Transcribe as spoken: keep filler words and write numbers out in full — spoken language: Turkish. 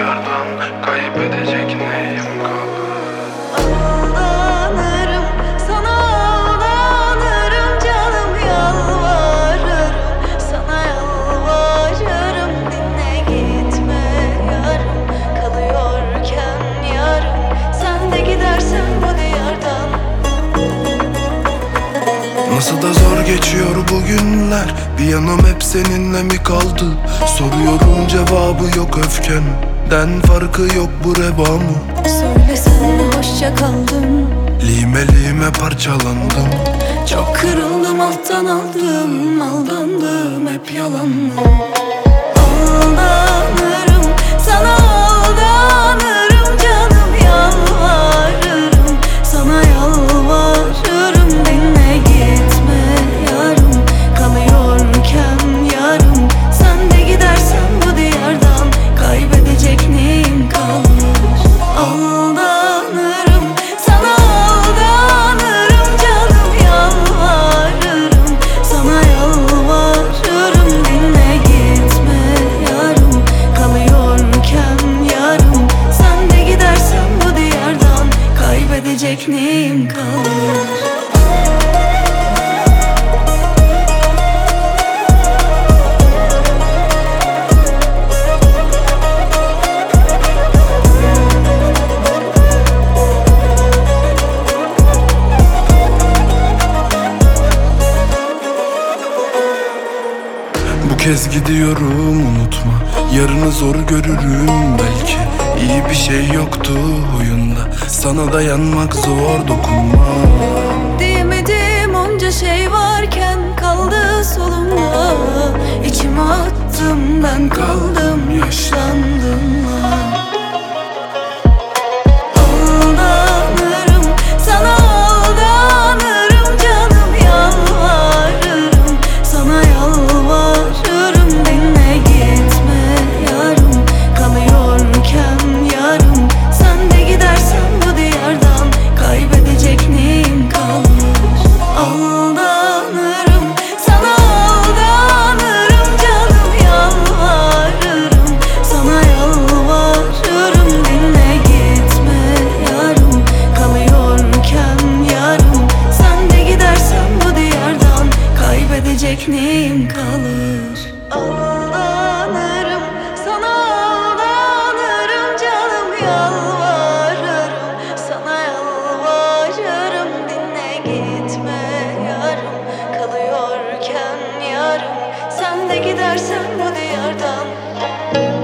diyardan kaybedecek neyim kalır? Ağlanırım, sana ağlanırım canım, yalvarırım, sana yalvarırım. Dinle gitme yarım, kalıyorken yarım. Sen de gidersen bu diyardan. Nasıl da zor geçiyor bu günler, bir yanım hep seninle mi kaldı? Soruyorum cevabı yok, öfkenden farkı yok bu reva mı? Söylesene hoşça kaldım, Lime lime parçalandım. çok kırıldım, alttan aldım, aldandım, hep yalandım. Aldanırım, sana aldanırım canım, yalvarırım, sana yalvarırım. Dinle gitme yarım, kalıyorken yarım. Sen de gidersen bu diyardan kaybedecek neyim kalır? Aldanırım, sana aldanırım canım, yalvarırım, sana yalvarırım. Dinle gitme yarım, kalıyorken yarım. Sen de gidersen bu diyardan kaybedecek neyim kalır? Bu kez gidiyorum, unutma, yarını zor görürüm belki. İyi bir şey yoktu huyunda, sana dayanmak zor, dokunma. Diyemedim onca şey varken, kaldı solumda. İçime attım, ben kaldım, yaşlandım. Aldanırım, sana aldanırım canım, yalvarırım, sana yalvarırım. Dinle gitme yarım, kalıyorken yarım. Sen de gidersen bu diyardan kaybedecek neyim kalır? Aldanırım, sana aldanırım canım, yalvarırım, sana yalvarırım. Dinle gitme yarım, kalıyorken yarım. Sen de gidersen bu diyardan kaybedecek neyim kalır? Aldanırım, sana aldanırım canım, yalvarırım, sana yalvarırım. Dinle gitme yarım, kalıyorken yarım. Sen de gidersen bu diyardan